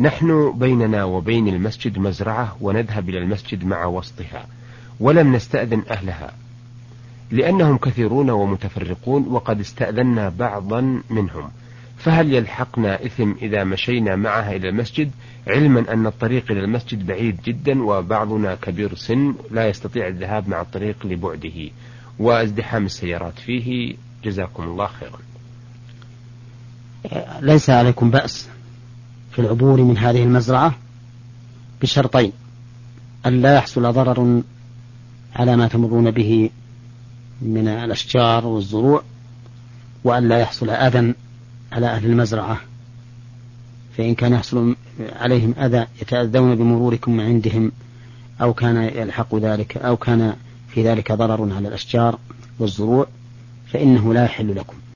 نحن بيننا وبين المسجد مزرعة ونذهب إلى المسجد مع وسطها، ولم نستأذن أهلها لأنهم كثيرون ومتفرقون، وقد استأذنا بعضا منهم، فهل يلحقنا إثم إذا مشينا معها إلى المسجد، علما أن الطريق إلى المسجد بعيد جدا وبعضنا كبير سن لا يستطيع الذهاب مع الطريق لبعده وازدحام السيارات فيه؟ جزاكم الله خيرا. ليس عليكم بأس في العبور من هذه المزرعة بشرطين: أن لا يحصل ضرر على ما تمرون به من الأشجار والزروع، وأن لا يحصل أذى على أهل المزرعة، فإن كان يحصل عليهم أذى يتأذون بمروركم عندهم، أو كان يلحق ذلك أو كان في ذلك ضرر على الأشجار والزروع، فإنه لا يحل لكم.